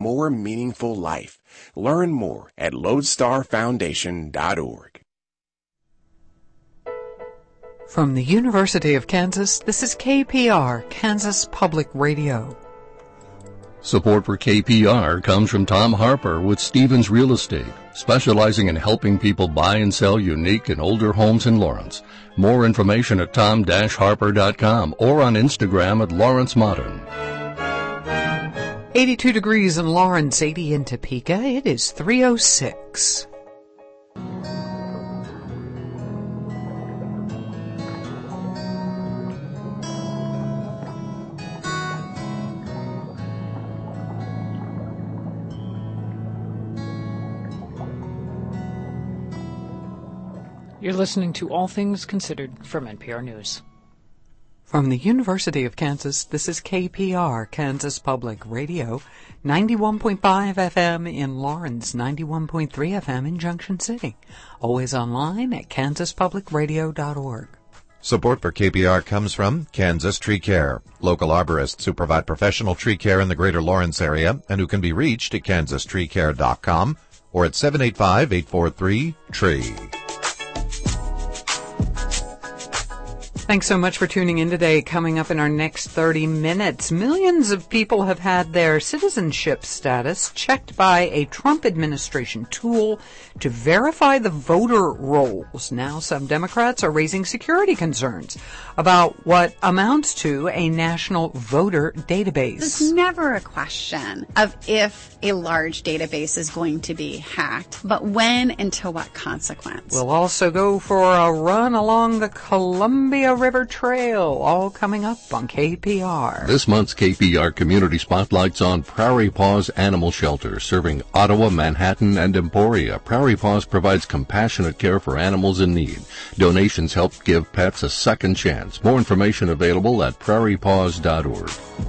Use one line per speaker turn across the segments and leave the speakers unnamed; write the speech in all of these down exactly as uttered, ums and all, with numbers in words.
more meaningful life. Learn more at lodestar foundation dot org.
From the University of Kansas, this is K P R, Kansas Public Radio.
Support for K P R comes from Tom Harper with Stevens Real Estate, specializing in helping people buy and sell unique and older homes in Lawrence. More information at tom dash harper dot com or on Instagram at Lawrence Modern.
eighty-two degrees in Lawrence, eighty in Topeka. It is three oh six.
You're listening to All Things Considered from N P R News.
From the University of Kansas, this is K P R, Kansas Public Radio, ninety-one point five F M in Lawrence, ninety-one point three F M in Junction City. Always online at kansas public radio dot org.
Support for K P R comes from Kansas Tree Care, local arborists who provide professional tree care in the greater Lawrence area and who can be reached at kansas tree care dot com or at seven eight five, eight four three, tree.
Thanks so much for tuning in today. Coming up in our next thirty minutes, millions of people have had their citizenship status checked by a Trump administration tool to verify the voter rolls. Now some Democrats are raising security concerns about what amounts to a national voter database.
It's never a question of if a large database is going to be hacked, but when and to what consequence.
We'll also go for a run along the Columbia River Trail, all coming up on K P R.
This month's K P R Community Spotlight's on Prairie Paws Animal Shelter, serving Ottawa, Manhattan, and Emporia. Prairie Paws provides compassionate care for animals in need. Donations help give pets a second chance. More information available at prairie paws dot org.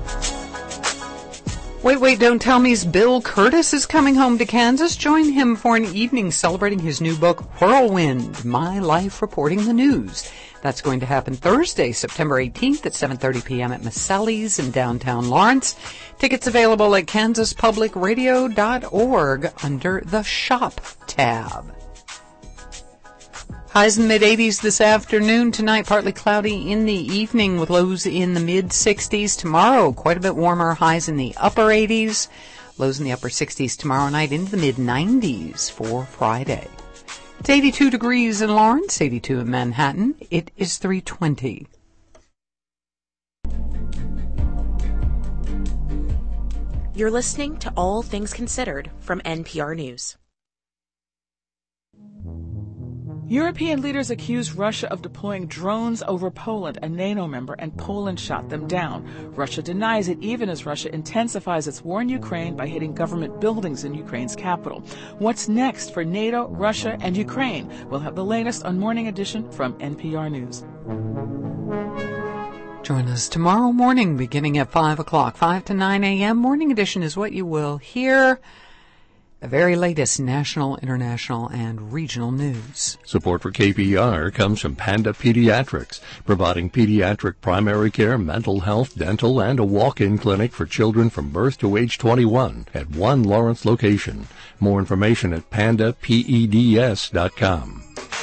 Wait, wait, don't tell me's Bill Curtis is coming home to Kansas. Join him for an evening celebrating his new book, Whirlwind, My Life Reporting the News. That's going to happen Thursday, September eighteenth at seven thirty p.m. at Maselli's in downtown Lawrence. Tickets available at kansas public radio dot org under the Shop tab. Highs in the mid-eighties this afternoon. Tonight, partly cloudy in the evening with lows in the mid-sixties. Tomorrow, quite a bit warmer. Highs in the upper eighties. Lows in the upper sixties tomorrow night, into the mid-nineties for Friday. It's eighty-two degrees in Lawrence, eighty-two in Manhattan. It is three twenty.
You're listening to All Things Considered from N P R News.
European leaders accuse Russia of deploying drones over Poland, a NATO member, and Poland shot them down. Russia denies it, even as Russia intensifies its war in Ukraine by hitting government buildings in Ukraine's capital. What's next for NATO, Russia, and Ukraine? We'll have the latest on Morning Edition from N P R News.
Join us tomorrow morning beginning at five o'clock, five to nine a.m. Morning Edition is what you will hear. The very latest national, international, and regional news.
Support for K P R comes from Panda Pediatrics, providing pediatric primary care, mental health, dental, and a walk-in clinic for children from birth to age twenty-one at one Lawrence location. More information at panda peds dot com.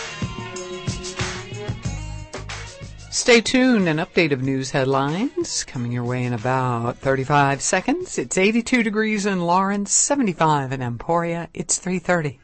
Stay tuned. An update of news headlines coming your way in about thirty-five seconds. It's eighty-two degrees in Lawrence, seventy-five in Emporia. It's three thirty.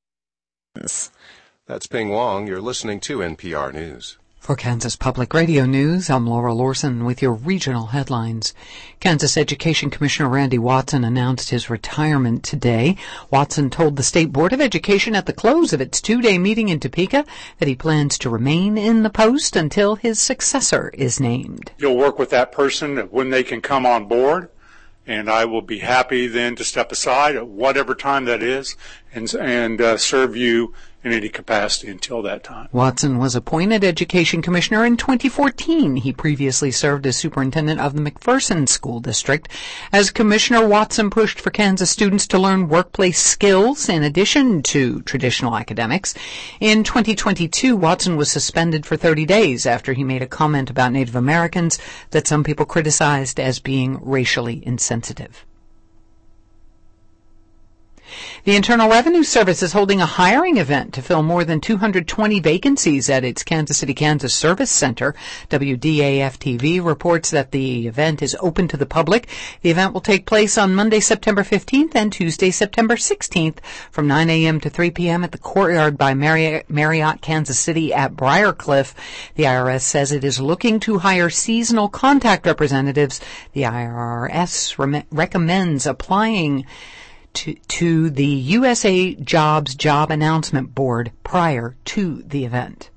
That's Ping Wong. You're listening to N P R News.
For Kansas Public Radio News, I'm Laura Lorson with your regional headlines. Kansas Education Commissioner Randy Watson announced his retirement today. Watson told the State Board of Education at the close of its two-day meeting in Topeka that he plans to remain in the post until his successor is named.
You'll work with that person when they can come on board, and I will be happy then to step aside at whatever time that is and, and uh, serve you in any capacity until that time.
Watson was appointed Education Commissioner in twenty fourteen. He previously served as superintendent of the McPherson School District. As Commissioner, Watson pushed for Kansas students to learn workplace skills in addition to traditional academics. In twenty twenty-two, Watson was suspended for thirty days after he made a comment about Native Americans that some people criticized as being racially insensitive. The Internal Revenue Service is holding a hiring event to fill more than two hundred twenty vacancies at its Kansas City, Kansas Service Center. W D A F T V reports that the event is open to the public. The event will take place on Monday, September fifteenth and Tuesday, September sixteenth from nine a.m. to three p.m. at the Courtyard by Marriott, Marriott, Kansas City at Briarcliff. The I R S says it is looking to hire seasonal contact representatives. The I R S re- recommends applying To, to the U S A Jobs Job Announcement Board prior to the event.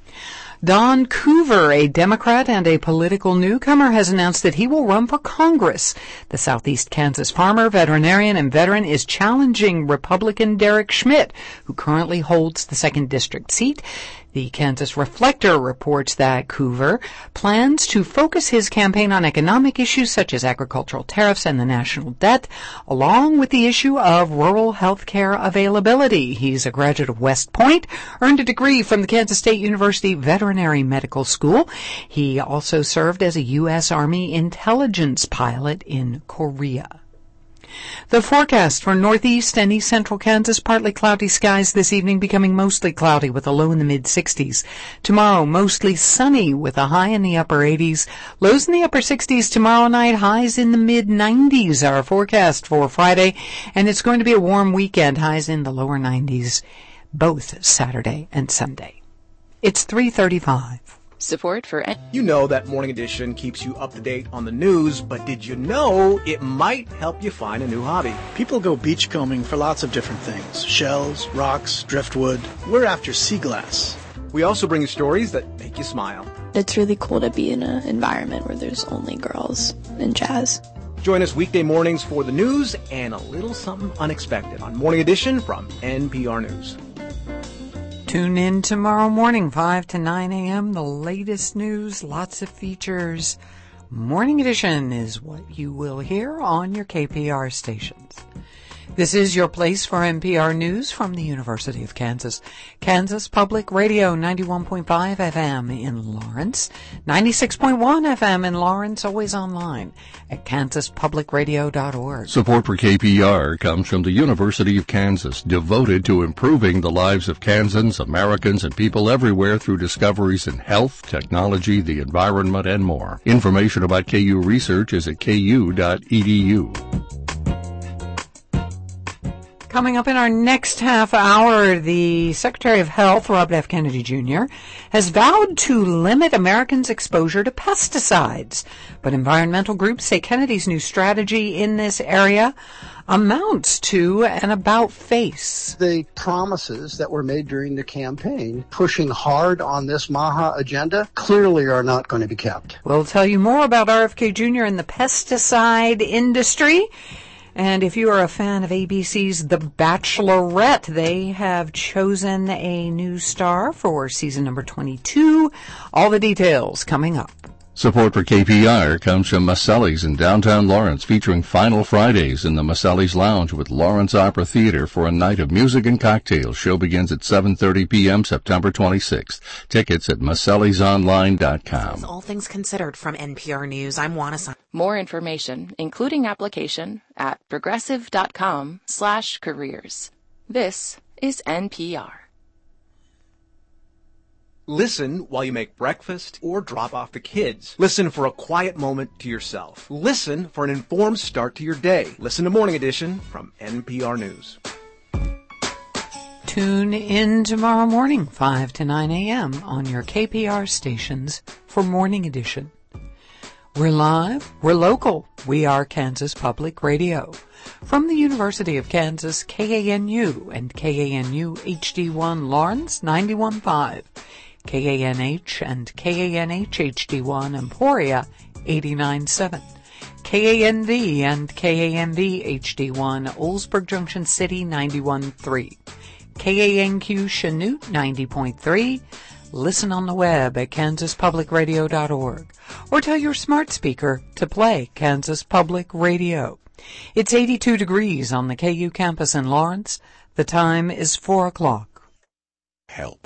Don Coover, a Democrat and a political newcomer, has announced that he will run for Congress. The Southeast Kansas farmer, veterinarian, and veteran is challenging Republican Derek Schmidt, who currently holds the second district seat. The Kansas Reflector reports that Coover plans to focus his campaign on economic issues such as agricultural tariffs and the national debt, along with the issue of rural health care availability. He's a graduate of West Point, earned a degree from the Kansas State University Veterinary Medical School. He also served as a U S Army intelligence pilot in Korea. The forecast for northeast and east central Kansas, partly cloudy skies this evening, becoming mostly cloudy with a low in the mid sixties. Tomorrow, mostly sunny with a high in the upper eighties. Lows in the upper sixties tomorrow night, highs in the mid nineties. Our forecast for Friday, and it's going to be a warm weekend, highs in the lower nineties, both Saturday and Sunday. It's three thirty-five.
Support for...
You know that Morning Edition keeps you up to date on the news, but did you know it might help you find a new hobby?
People go beachcombing for lots of different things. Shells, rocks, driftwood. We're after sea glass.
We also bring you stories that make you smile.
It's really cool to be in an environment where there's only girls in jazz.
Join us weekday mornings for the news and a little something unexpected on Morning Edition from N P R News.
Tune in tomorrow morning, five to nine a.m. The latest news, lots of features. Morning Edition is what you will hear on your K P R stations. This is your place for N P R News from the University of Kansas. Kansas Public Radio, ninety-one point five F M in Lawrence, ninety-six point one F M in Lawrence, always online at kansas public radio dot org.
Support for K P R comes from the University of Kansas, devoted to improving the lives of Kansans, Americans, and people everywhere through discoveries in health, technology, the environment, and more. Information about K U research is at k u dot e d u.
Coming up in our next half hour, the Secretary of Health, Robert F. Kennedy Junior, has vowed to limit Americans' exposure to pesticides. But environmental groups say Kennedy's new strategy in this area amounts to an about-face.
The promises that were made during the campaign, pushing hard on this MAHA agenda, clearly are not going to be kept.
We'll tell you more about R F K Junior and the pesticide industry. And if you are a fan of A B C's The Bachelorette, they have chosen a new star for season number twenty-two. All the details coming up.
Support for K P R comes from Maselli's in downtown Lawrence, featuring Final Fridays in the Maselli's Lounge with Lawrence Opera Theater for a night of music and cocktails. Show begins at seven thirty p.m. September twenty-sixth. Tickets at masellis online dot com.
All Things Considered from N P R News. I'm Juana San.
More information, including application, at progressive.com slash careers. This is N P R.
Listen while you make breakfast or drop off the kids. Listen for a quiet moment to yourself. Listen for an informed start to your day. Listen to Morning Edition from N P R News.
Tune in tomorrow morning, five to nine a.m. on your K P R stations for Morning Edition. We're live, we're local, we are Kansas Public Radio. From the University of Kansas, K A N U and K A N U H D one Lawrence, ninety-one point five. K A N H and K A N H H D one Emporia, eighty-nine point seven. K A N V and K A N V H D one Oldsburg Junction City, ninety-one point three. K A N Q Chanute, ninety point three. Listen on the web at kansas public radio dot org. Or tell your smart speaker to play Kansas Public Radio. It's eighty-two degrees on the K U campus in Lawrence. The time is four o'clock.
Help.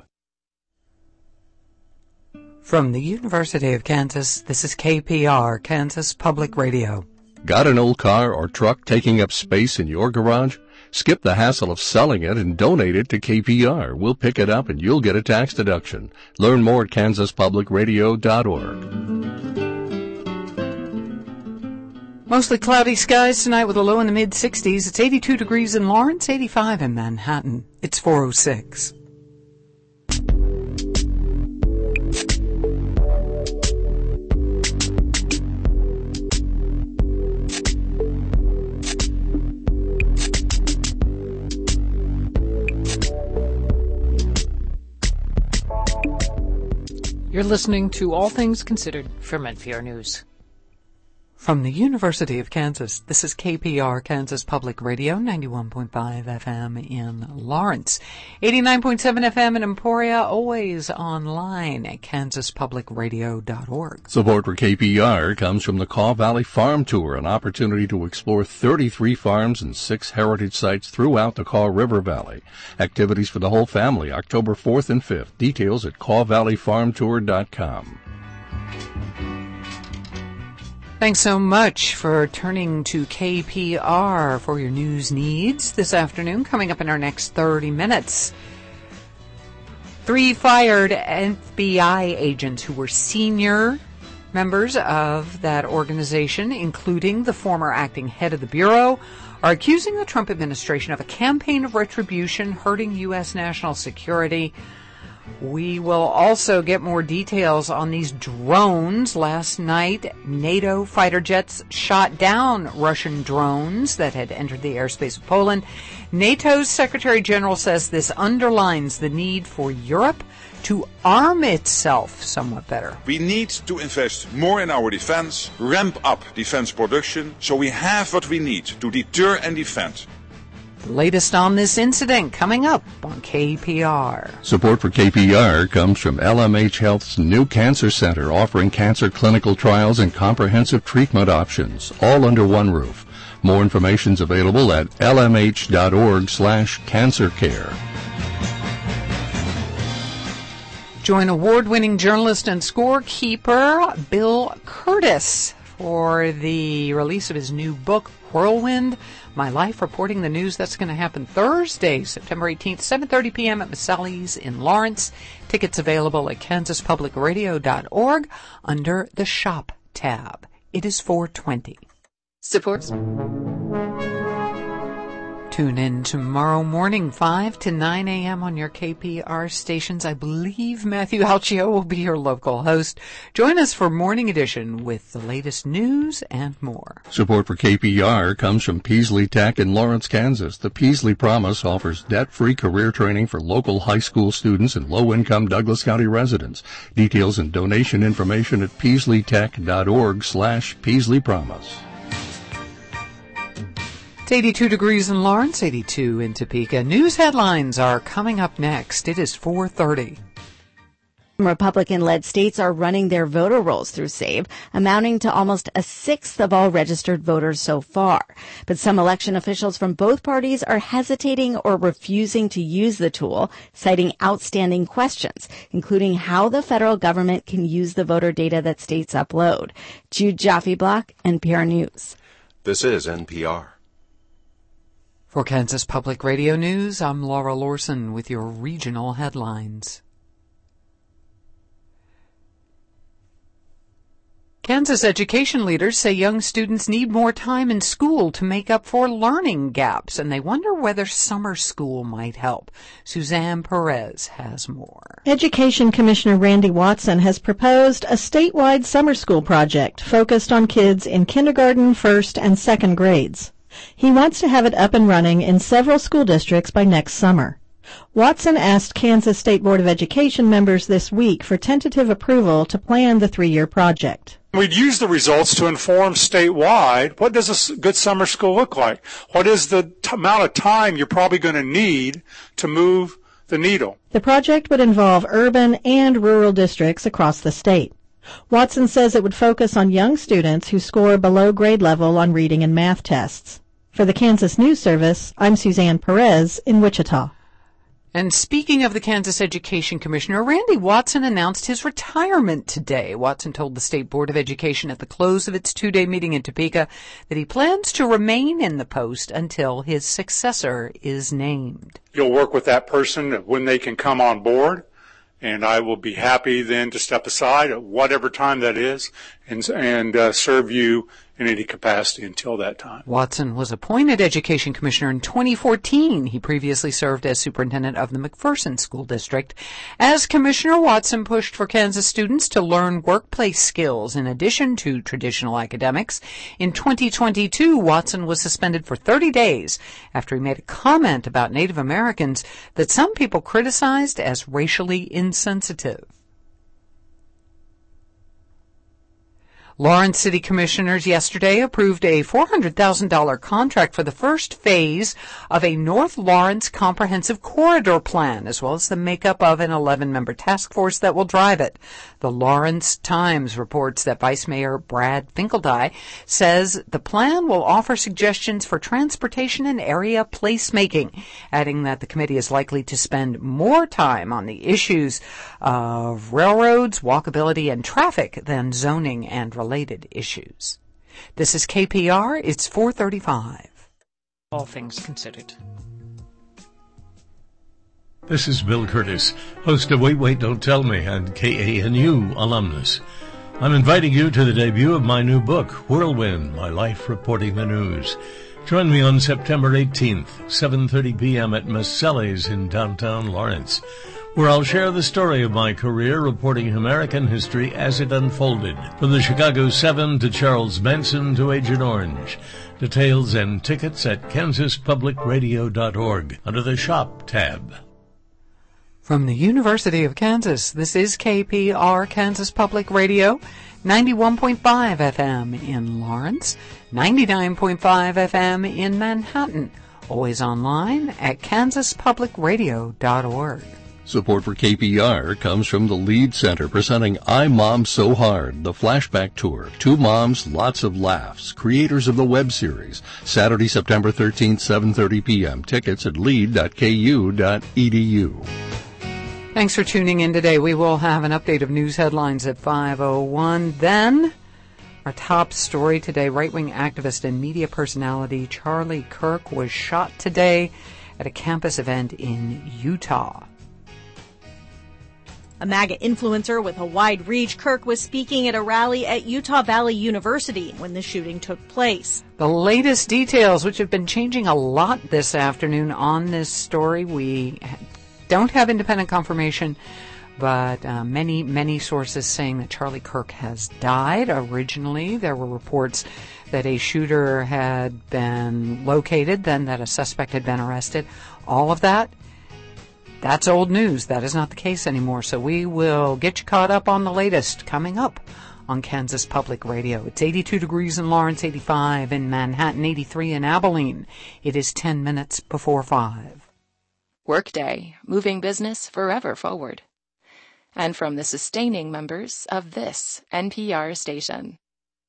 From the University of Kansas, this is K P R, Kansas Public Radio,
Got an old car or truck taking up space in your garage? Skip the hassle of selling it and donate it to K P R. We'll pick it up and you'll get a tax deduction. Learn more at kansas public radio dot org.
Mostly cloudy skies tonight with a low in the mid-sixties. It's eighty-two degrees in Lawrence, eighty-five in Manhattan. It's four oh six.
You're listening to All Things Considered from N P R News.
From the University of Kansas, this is K P R, Kansas Public Radio, ninety-one point five F M in Lawrence, eighty-nine point seven F M in Emporia, always online at kansas public radio dot org.
Support for K P R comes from the Kaw Valley Farm Tour, an opportunity to explore thirty-three farms and six heritage sites throughout the Kaw River Valley. Activities for the whole family, October fourth and fifth. Details at kaw valley farm tour dot com.
Thanks so much for turning to K P R for your news needs this afternoon. Coming up in our next thirty minutes, three fired F B I agents who were senior members of that organization, including the former acting head of the Bureau, are accusing the Trump administration of a campaign of retribution hurting U S national security. We will also get more details on these drones. Last night, NATO fighter jets shot down Russian drones that had entered the airspace of Poland. NATO's Secretary General says this underlines the need for Europe to arm itself somewhat better.
We need to invest more in our defense, ramp up defense production, so we have what we need to deter and defend.
The latest on this incident coming up on K P R.
Support for K P R comes from L M H Health's new Cancer Center, offering cancer clinical trials and comprehensive treatment options, all under one roof. More information is available at l m h dot org slash cancer care.
Join award-winning journalist and scorekeeper Bill Kurtis for the release of his new book, Whirlwind, My Life Reporting the News. That's going to happen Thursday, September eighteenth, seven thirty p.m. at Maselli's in Lawrence. Tickets available at kansas public radio dot org under the Shop tab. It is four twenty.
Support.
Tune in tomorrow morning, five to nine a.m. on your K P R stations. I believe Matthew Alcio will be your local host. Join us for Morning Edition with the latest news and more.
Support for K P R comes from Peasley Tech in Lawrence, Kansas. The Peasley Promise offers debt-free career training for local high school students and low-income Douglas County residents. Details and donation information at peasley tech dot org slash Peasley Promise.
It's eighty-two degrees in Lawrence, eighty-two in Topeka. News headlines are coming up next. It is four thirty.
Republican-led states are running their voter rolls through SAVE, amounting to almost a sixth of all registered voters so far. But some election officials from both parties are hesitating or refusing to use the tool, citing outstanding questions, including how the federal government can use the voter data that states upload. Jude Jaffe-Block, N P R News.
This is N P R.
For Kansas Public Radio News, I'm Laura Lorson with your regional headlines. Kansas education leaders say young students need more time in school to make up for learning gaps, and they wonder whether summer school might help. Suzanne Perez has more.
Education Commissioner Randy Watson has proposed a statewide summer school project focused on kids in kindergarten, first, and second grades. He wants to have it up and running in several school districts by next summer. Watson asked Kansas State Board of Education members this week for tentative approval to plan the three-year project.
We'd use the results to inform statewide, what does a good summer school look like? What is the t- amount of time you're probably going to need to move the needle?
The project would involve urban and rural districts across the state. Watson says it would focus on young students who score below grade level on reading and math tests. For the Kansas News Service, I'm Suzanne Perez in Wichita.
And speaking of the Kansas Education Commissioner, Randy Watson announced his retirement today. Watson told the State Board of Education at the close of its two-day meeting in Topeka that he plans to remain in the post until his successor is named.
You'll work with that person when they can come on board, and I will be happy then to step aside at whatever time that is and, and uh, serve you in any capacity until that time.
Watson was appointed Education Commissioner in twenty fourteen. He previously served as superintendent of the McPherson School District. As Commissioner, Watson pushed for Kansas students to learn workplace skills in addition to traditional academics. In twenty twenty-two, Watson was suspended for thirty days after he made a comment about Native Americans that some people criticized as racially insensitive. Lawrence City Commissioners yesterday approved a four hundred thousand dollars contract for the first phase of a North Lawrence Comprehensive Corridor Plan, as well as the makeup of an eleven-member task force that will drive it. The Lawrence Times reports that Vice Mayor Brad Finkeldie says the plan will offer suggestions for transportation and area placemaking, adding that the committee is likely to spend more time on the issues of railroads, walkability, and traffic than zoning and related issues. This is K P R. It's four thirty-five.
All things considered.
This is Bill Curtis, host of Wait, Wait, Don't Tell Me and K A N U alumnus. I'm inviting you to the debut of my new book, Whirlwind, My Life Reporting the News. Join me on September eighteenth, seven thirty p.m. at Maselli's in downtown Lawrence, where I'll share the story of my career reporting American history as it unfolded, from the Chicago Seven to Charles Manson to Agent Orange. Details and tickets at kansas public radio dot org under the Shop tab.
From the University of Kansas, this is K P R Kansas Public Radio, ninety-one point five F M in Lawrence, ninety-nine point five F M in Manhattan, always online at kansas public radio dot org.
Support for K P R comes from the Lead Center presenting I Mom So Hard, the flashback tour. Two moms, lots of laughs. Creators of the web series. Saturday, September thirteenth, seven thirty p.m. Tickets at lead dot k u dot e d u.
Thanks for tuning in today. We will have an update of news headlines at five oh one. Then, our top story today, right-wing activist and media personality Charlie Kirk was shot today at a campus event in Utah.
A MAGA influencer with a wide reach, Kirk was speaking at a rally at Utah Valley University when the shooting took place.
The latest details, which have been changing a lot this afternoon on this story, we don't have independent confirmation, but uh, many, many sources saying that Charlie Kirk has died. Originally, there were reports that a shooter had been located, then that a suspect had been arrested. All of that, that's old news. That is not the case anymore. So we will get you caught up on the latest coming up on Kansas Public Radio. It's eighty-two degrees in Lawrence, eighty-five in Manhattan, eighty-three in Abilene. It is ten minutes before five.
Workday, moving business forever forward. And from the sustaining members of this N P R station.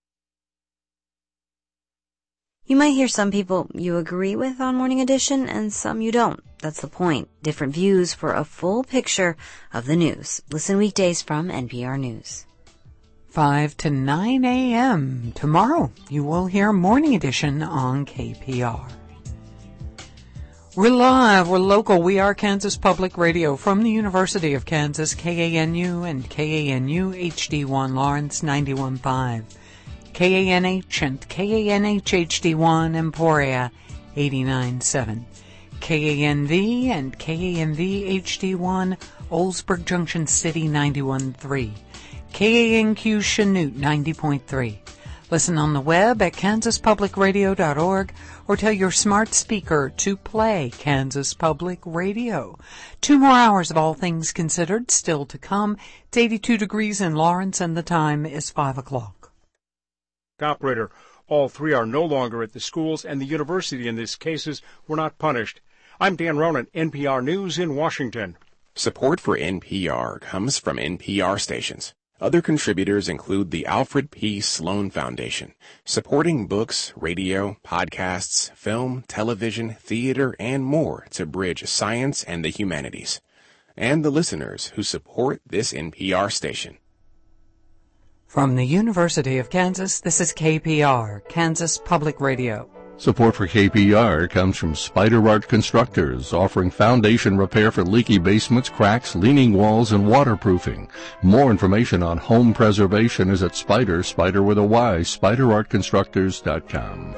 You might hear some people you agree with on Morning Edition and some you don't. That's the point. Different views for a full picture of the news. Listen weekdays from N P R News.
five to nine a.m. Tomorrow, you will hear Morning Edition on K P R. We're live, we're local, we are Kansas Public Radio from the University of Kansas, K A N U and K A N U H D one Lawrence ninety-one point five, K A N H and K A N H H D one Emporia eighty-nine point seven, K A N V and K A N V H D one Oldsburg Junction City ninety-one point three, K A N Q Chanute ninety point three. Listen on the web at kansas public radio dot org or tell your smart speaker to play Kansas Public Radio. Two more hours of All Things Considered still to come. It's eighty-two degrees in Lawrence and the time is five o'clock.
Operator, all three are no longer at the schools and the university in these cases were not punished. I'm Dan Ronan, N P R News in Washington.
Support for N P R comes from N P R stations. Other contributors include the Alfred P. Sloan Foundation, supporting books, radio, podcasts, film, television, theater, and more to bridge science and the humanities, and the listeners who support this N P R station.
From the University of Kansas, this is K P R, Kansas Public Radio.
Support for K P R comes from Spider Art Constructors, offering foundation repair for leaky basements, cracks, leaning walls, and waterproofing. More information on home preservation is at Spider, Spider with a Y, spider art constructors dot com.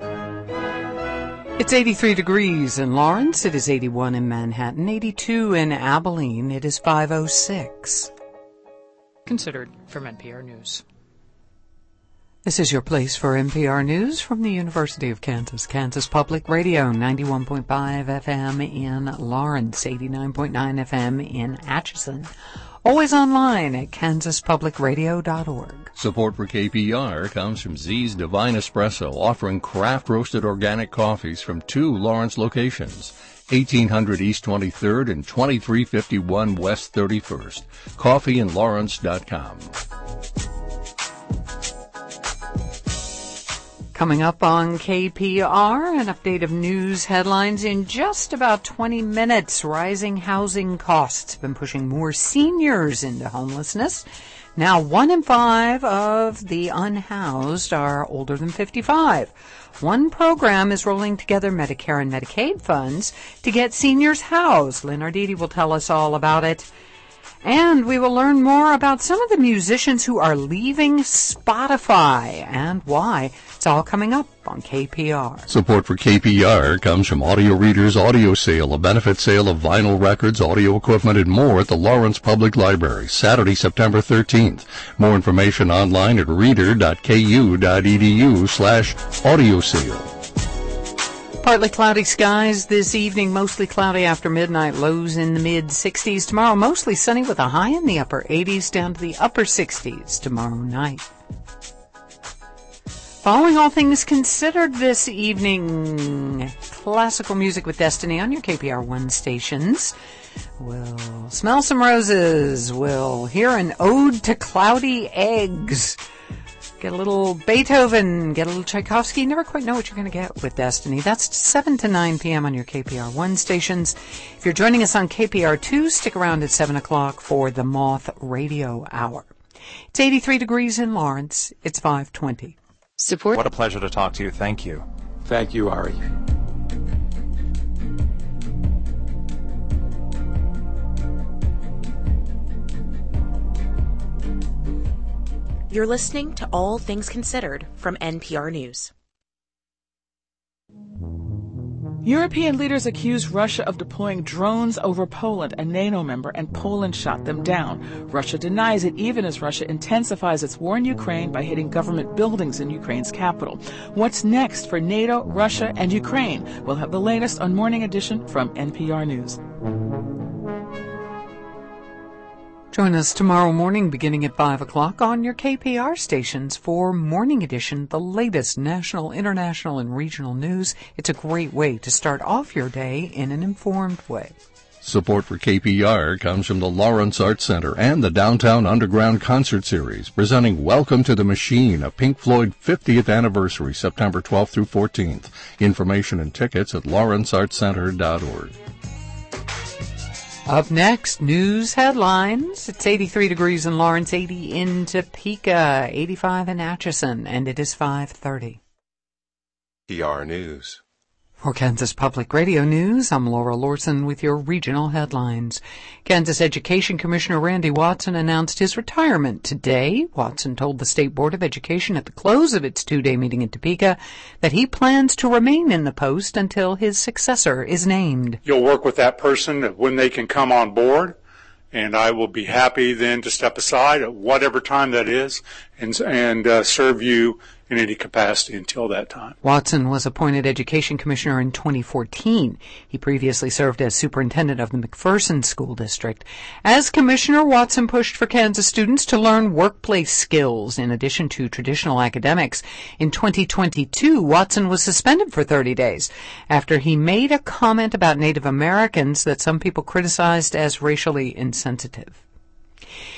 It's eighty-three degrees in Lawrence. It is eighty-one in Manhattan, eighty-two in Abilene. It is five oh six.
Considered from N P R News.
This is your place for N P R News from the University of Kansas, Kansas Public Radio, ninety-one point five F M in Lawrence, eighty-nine point nine F M in Atchison. Always online at kansas public radio dot org.
Support for K P R comes from Z's Divine Espresso, offering craft-roasted organic coffees from two Lawrence locations, eighteen hundred East twenty-third and twenty-three fifty-one West thirty-first. coffee in lawrence dot com.
Coming up on K P R, an update of news headlines in just about twenty minutes. Rising housing costs have been pushing more seniors into homelessness. Now, one in five of the unhoused are older than fifty-five. One program is rolling together Medicare and Medicaid funds to get seniors housed. Lynn Arditi will tell us all about it. And we will learn more about some of the musicians who are leaving Spotify and why. It's all coming up on K P R.
Support for K P R comes from Audio Readers Audio Sale, a benefit sale of vinyl records, audio equipment, and more at the Lawrence Public Library, Saturday, September thirteenth. More information online at reader dot k u dot e d u slash audio sale.
Partly cloudy skies this evening, mostly cloudy after midnight, lows in the mid sixties. Tomorrow, mostly sunny with a high in the upper eighties down to the upper sixties tomorrow night. Following All Things Considered this evening, classical music with Destiny on your K P R one stations. We'll smell some roses. We'll hear an ode to cloudy eggs. Get a little Beethoven, get a little Tchaikovsky. Never quite know what you're going to get with Destiny. That's seven to nine p.m. on your K P R one stations. If you're joining us on K P R two, stick around at seven o'clock for the Moth Radio Hour. It's eighty-three degrees in Lawrence. It's five twenty.
Support. What a pleasure to talk to you. Thank you.
Thank you, Ari.
You're listening to All Things Considered from N P R News.
European leaders accuse Russia of deploying drones over Poland, a NATO member, and Poland shot them down. Russia denies it, even as Russia intensifies its war in Ukraine by hitting government buildings in Ukraine's capital. What's next for NATO, Russia, and Ukraine? We'll have the latest on Morning Edition from N P R News.
Join us tomorrow morning beginning at five o'clock on your K P R stations for Morning Edition, the latest national, international, and regional news. It's a great way to start off your day in an informed way.
Support for K P R comes from the Lawrence Arts Center and the Downtown Underground Concert Series, presenting Welcome to the Machine, a Pink Floyd fiftieth anniversary, September twelfth through fourteenth. Information and tickets at lawrence arts center dot org.
Up next, news headlines. It's eighty-three degrees in Lawrence, eighty in Topeka, eighty-five in Atchison, and it is five thirty.
P R News.
For Kansas Public Radio News, I'm Laura Lorson with your regional headlines. Kansas Education Commissioner Randy Watson announced his retirement today. Watson told the State Board of Education at the close of its two-day meeting in Topeka that he plans to remain in the post until his successor is named.
You'll work with that person when they can come on board, and I will be happy then to step aside at whatever time that is and, and uh, serve you in any capacity until that time.
Watson was appointed Education Commissioner in twenty fourteen. He previously served as superintendent of the McPherson School District. As commissioner, Watson pushed for Kansas students to learn workplace skills in addition to traditional academics. In twenty twenty-two, Watson was suspended for thirty days after he made a comment about Native Americans that some people criticized as racially insensitive.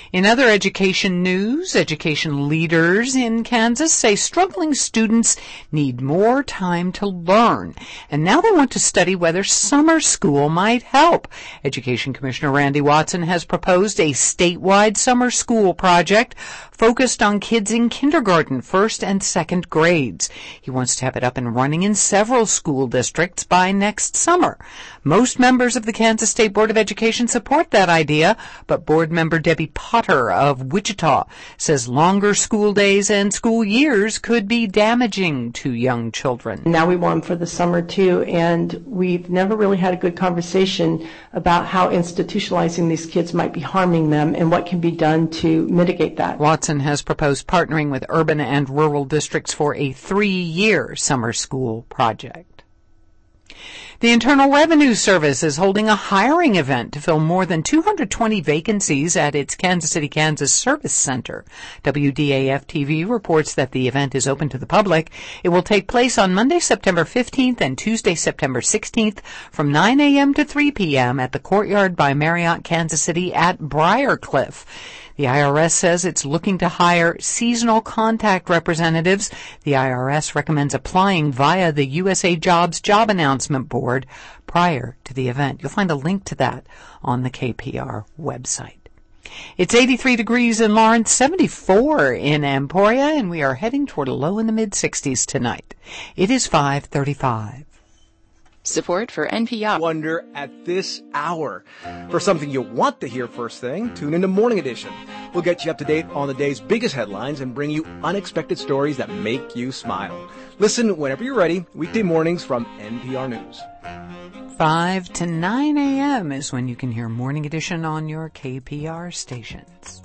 In other education news, education leaders in Kansas say struggling students need more time to learn, and now they want to study whether summer school might help. Education Commissioner Randy Watson has proposed a statewide summer school project focused on kids in kindergarten, first and second grades. He wants to have it up and running in several school districts by next summer. Most members of the Kansas State Board of Education support that idea, but board member Debbie Potter of Wichita says longer school days and school years could be damaging to young children.
Now we want them for the summer too, and we've never really had a good conversation about how institutionalizing these kids might be harming them and what can be done to mitigate that.
Watson has proposed partnering with urban and rural districts for a three-year summer school project. The Internal Revenue Service is holding a hiring event to fill more than two hundred twenty vacancies at its Kansas City, Kansas Service Center. W D A F T V reports that the event is open to the public. It will take place on Monday, September fifteenth and Tuesday, September sixteenth from nine a.m. to three p.m. at the Courtyard by Marriott Kansas City at Briarcliff. The I R S says it's looking to hire seasonal contact representatives. The I R S recommends applying via the U S A Jobs Job Announcement Board prior to the event. You'll find a link to that on the K P R website. It's eighty-three degrees in Lawrence, seventy-four in Emporia, and we are heading toward a low in the mid-sixties tonight. It is five thirty-five.
Support for N P R.
Wonder at this hour. For something you want to hear first thing, tune into Morning Edition. We'll get you up to date on the day's biggest headlines and bring you unexpected stories that make you smile. Listen whenever you're ready, weekday mornings from N P R News.
five to nine a.m. is when you can hear Morning Edition on your K P R stations.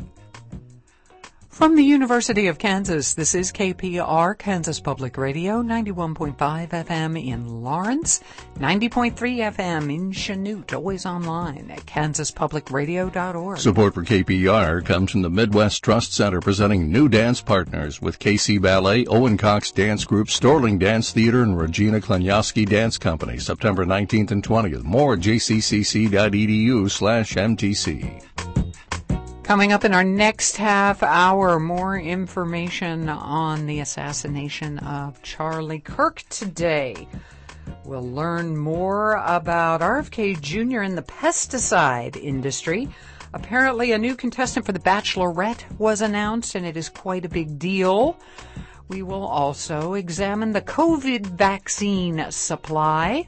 From the University of Kansas, this is K P R, Kansas Public Radio, ninety-one point five F M in Lawrence, ninety point three F M in Chanute, always online at kansas public radio dot org.
Support for K P R comes from the Midwest Trust Center, presenting new dance partners with K C Ballet, Owen Cox Dance Group, Storling Dance Theater, and Regina Klonowski Dance Company, September nineteenth and twentieth. More at j c c c dot e d u slash m t c.
Coming up in our next half hour, more information on the assassination of Charlie Kirk today. We'll learn more about R F K Junior in the pesticide industry. Apparently, a new contestant for The Bachelorette was announced, and it is quite a big deal. We will also examine the COVID vaccine supply.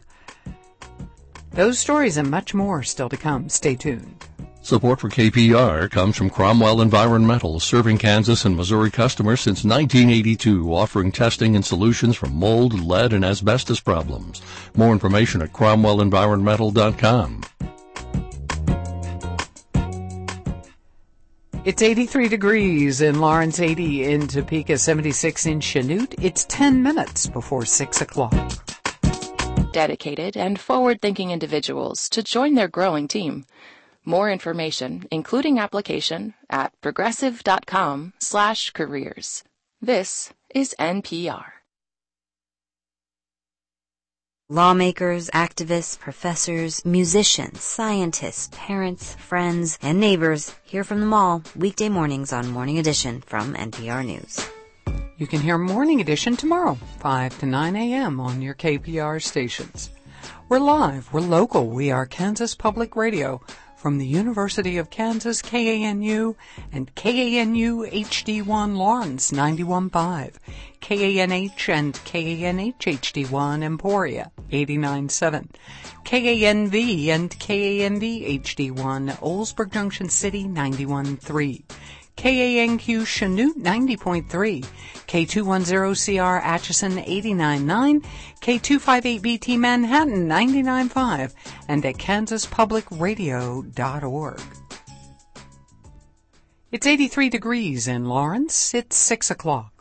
Those stories and much more still to come. Stay tuned.
Support for K P R comes from Cromwell Environmental, serving Kansas and Missouri customers since nineteen eighty-two, offering testing and solutions for mold, lead, and asbestos problems. More information at cromwell environmental dot com.
It's eighty-three degrees in Lawrence, eighty in Topeka, seventy-six in Chanute. It's ten minutes before six o'clock.
Dedicated and forward-thinking individuals to join their growing team. More information, including application, at progressive.com slash careers. This is N P R.
Lawmakers, activists, professors, musicians, scientists, parents, friends, and neighbors. Hear from them all weekday mornings on Morning Edition from N P R News.
You can hear Morning Edition tomorrow, five to nine a.m. on your K P R stations. We're live, we're local, we are Kansas Public Radio. From the University of Kansas, K A N U, and K A N U H D one Lawrence, ninety-one point five, K A N H and K A N H H D one Emporia, eighty-nine point seven, K A N V and K A N V H D one Oldsburg Junction City, ninety-one point three, K A N Q Chanute, ninety point three, K two ten C R Atchison, eighty-nine point nine, K two fifty-eight B T Manhattan, ninety-nine point five, and at kansas public radio dot org. It's eighty-three degrees in Lawrence. It's six o'clock.